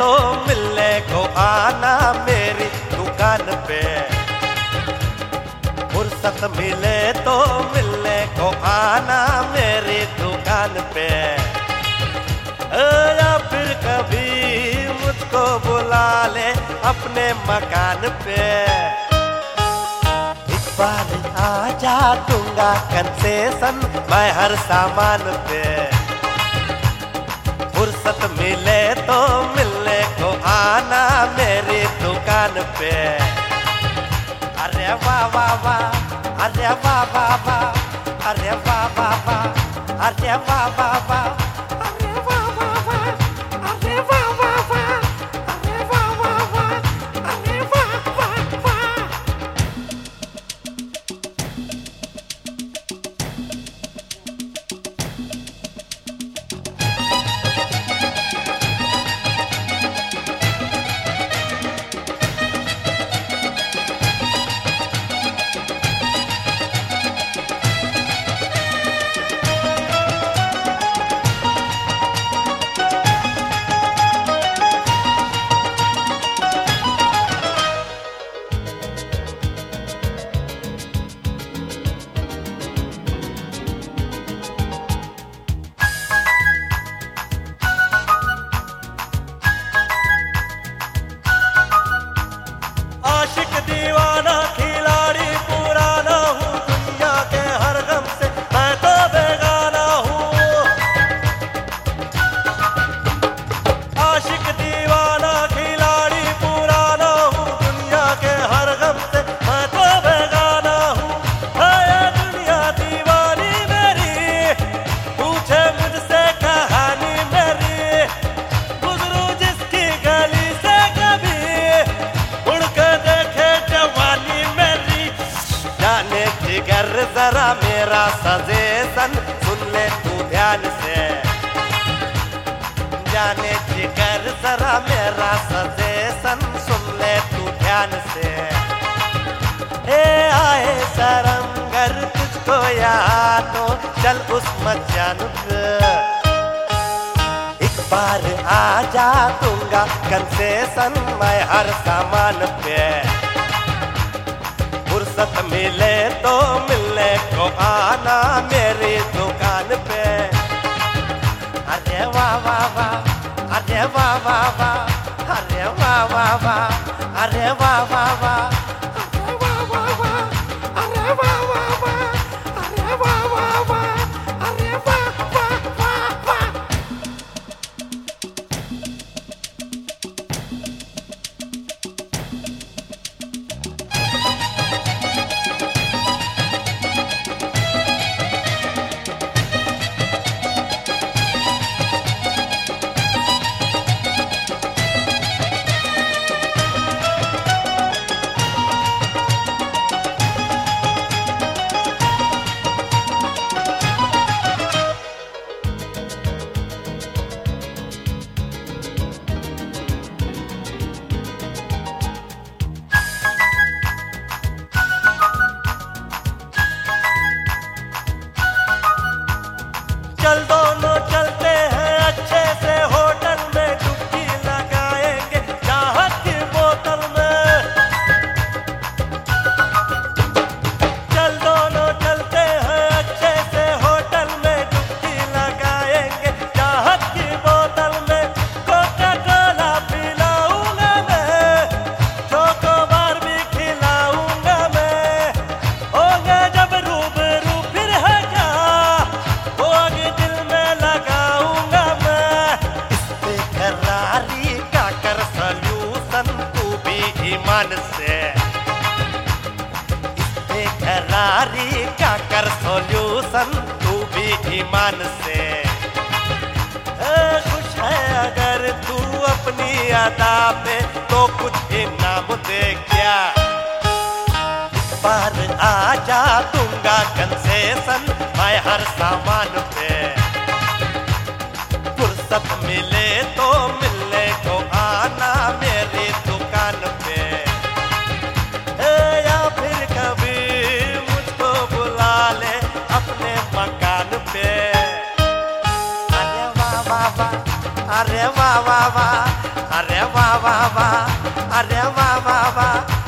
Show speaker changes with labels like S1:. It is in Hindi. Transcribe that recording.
S1: तो मिलने को आना मेरी दुकान पे। फुर्सत मिले तो मिलने को आना मेरी दुकान पे। या फिर कभी मुझको बुला ले अपने मकान पे। इस बार आ जा दूंगा कंसेशन मैं हर सामान पे। फुर्सत मिले तो मिलने को आना मेरी दुकान पे। अरे वाह वाह वाह, अरे वाह वाह वाह, अरे वाह वाह वाह, अरे वाह वाह वाह। आशिक दीवाना खिलाड़ी पुराना हूँ, दुनिया के हर गम से मैं तो बेगाना हूँ। आशिक दीवाना खिलाड़ी पुराना हूँ, दुनिया के हर गम से मैं तो बेगाना हूँ। है दुनिया दीवानी मेरी, पूछे मुझसे कहानी मेरी। गुजरूं जिसकी गली से कभी जिगर जरा मेरा सजेशन सुन ले तू ध्यान से। जाने जिगर जरा मेरा सजेशन सुन ले तू ध्यान से। आए शर्म गर तुझको याद हो चल उस मचान पे। एक बार आ जा दूंगा कंसेशन मैं हर सामान पे। फुर्सत मिले तो मिलने को आना मेरी दुकान पे। अरे वाह वाह वाह, अरे वाह वाह वाह, अरे वाह वाह वाह, अरे वाह वाह वाह। चल दोनों चलते हैं अच्छे से होटल में, डुबकी लगाएंगे चाहत की बोतल में। चल दोनों चलते हैं अच्छे से होटल में, डुबकी लगाएंगे चाहत की बोतल में। कोका कोला पिलाऊंगा मैं, चोकोबार भी खिलाऊंगा मैं। होंगे जब रूबरू फिर है क्या, होगी दिल में लगाऊंगा मैं। इस बेकरारी का कर सल्यूशन तू भी ईमान से। इस बेकरारी का कर सल्यूशन तू भी ईमान से। खुश है अगर तू अपनी अदा पे तो कुछ इनाम दे क्या। इस बार आ जा दूंगा कंसेशन मैं हर सामान पे। फुर्सत मिले तो मिलने को आना मेरी दुकान पे। या फिर कभी मुझको बुला ले अपने मकान पे। अरे वाह वाह वाह, अरे वाह वाह वाह, अरे वाह वाह वाह, अरे वाह वाह वाह।